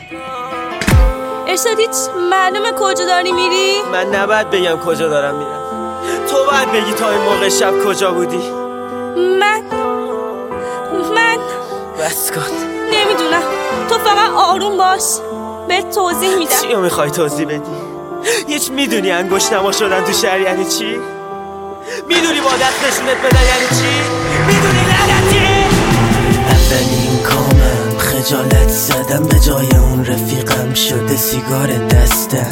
ارشاد هیچ معلومه کجا داری میری؟ من نباید بگم کجا دارم میرم، تو باید بگی تا این موقع شب کجا بودی. من بس کن، نمیدونم، تو فقط آروم باش، بهت توضیح میدم. چی رو میخوای توضیح بدی؟ هیچ میدونی انگشت نما شدن تو شهر یعنی چی؟ میدونی با دست نشونت بدن یعنی چی؟ میدونی لعنتی؟ اولین کامم خجالت زدم، به جای اون رفیقم شده سیگار دستم.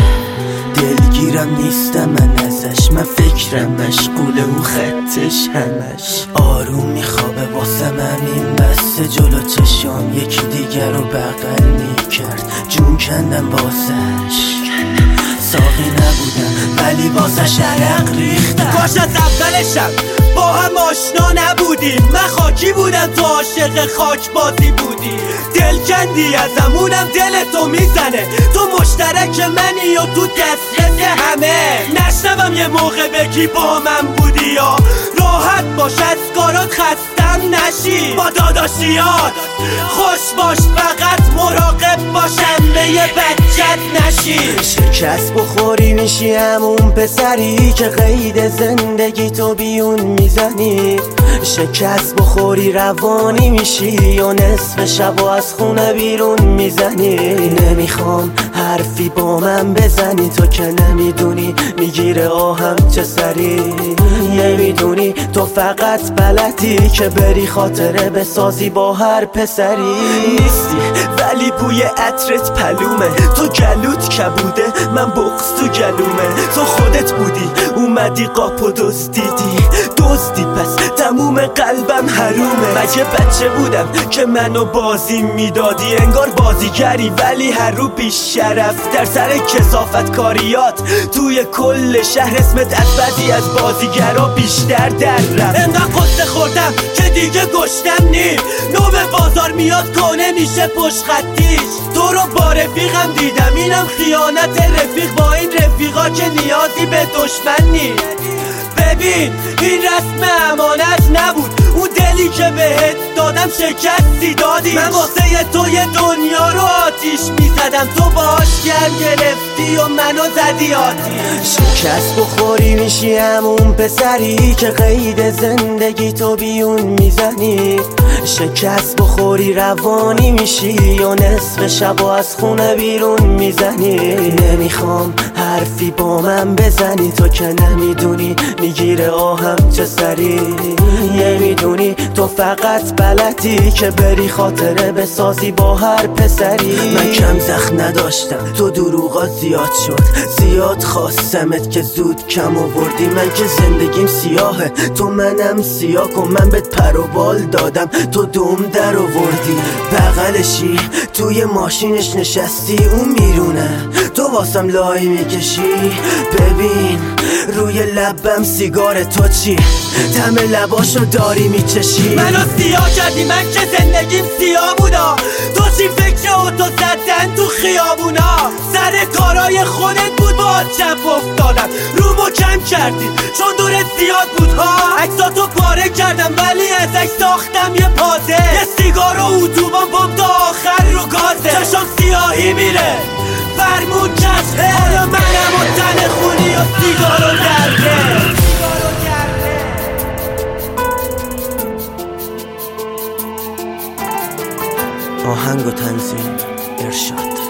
دلگیرم نیستم من ازش، من فکرم مشغول اون خطش همش. آروم میخوابه واسم همین بسته جلو چشام، یکی دیگر رو بغل میکرد، جون کندم بازش. ساقی نبودم ولی بازش عرق ریختم. کاش از اولشم با هم آشنا نبودیم، من خاکی بودم تو عاشق خاک بازی بودی. دل کندی ازم اونم دل تو میزنه، تو مشترک منی و تو دسترس همه. نشنوم یه موقع بگی با من بودی یا راحت باش از کارات خستم نشی. با داداشیات خوش باش، فقط مراقب باشم به یه بچت نشی. شکست بخوری میشی همون پسری که قید زندگی تو بیون میزنی. شکست بخوری روانی میشی یا نصف شب از خونه بیرون میزنی. نمیخوام حرفی با من بزنی، تو که نمیدونی میگیره آهم چه سری. نمیدونی تو فقط بلدی که بری خاطره بسازی با هر پسری. نیستی ولی بوی عطرت پلومه، تو گلوت کبوده من بغض تو گلومه. تو خودت بودی اومدی قاپو دزدیدی پس تموم قلبم حرومه. مگه بچه بودم که منو بازی میدادی؟ انگار بازیگری ولی هر رو بیش شرف. در سر کثافت کاریات توی کل شهر اسمت از بعضی از بازیگرا بیشتر در رفت. انقدر قصه خوردم که دیگه گشتم نیم، نوب بازار میاد کنه میشه پشت خطیش. تو رو با رفیقم دیدم، اینم خیانت رفیق با این رفیقا که نیازی به دشمن نیست. ببین این رسم امانت نبود، اون دلی که بهت دادم شکستی دادی. من واسه تو یه دنیا رو آتیش میزدم، تو باش گرم گرفتی و منو زدی آتیش. شکست بخوری میشی همون پسری که قید زندگی تو بیون میزنی. شکست بخوری روانی میشی یا نصف شب از خونه بیرون میزنی. نمیخوام حرفی با من بزنی، تو که نمیدونی میگیره آهم چه سری. نمیدونی تو فقط بلدی که بری خاطره بسازی با هر پسری. من کم زخم نداشتم، تو دروغات زیاد شد، زیاد خواستمت که زود کم آوردی. من که زندگیم سیاهه، تو منم سیاه کن. من بهت پر و بال دادم، تو دوم در آوردی. بغلشی توی ماشینش نشستی، اون میرونه تو واسم لای میکشی. ببین روی لبم سیگار تو چی، دم لباشو داری میچشی. منو سیاه کردی، من که زندگیم سیاه بودا. تو چی فکر اوتو زدن تو خیابونا؟ سر کارای خودت بود با چپ افتادم، رومو کم کردی چون دورت زیاد بود ها. عکساتو پاره کردم ولی ازش ساختم یه پازه. یه سیگار و اتوبان بام تا آخر رو گازه. چشم سیاهی میره فرمون کشه، حالا منم و تن خونی و سیگارو درده. آهنگ و تنظیم ارشاد.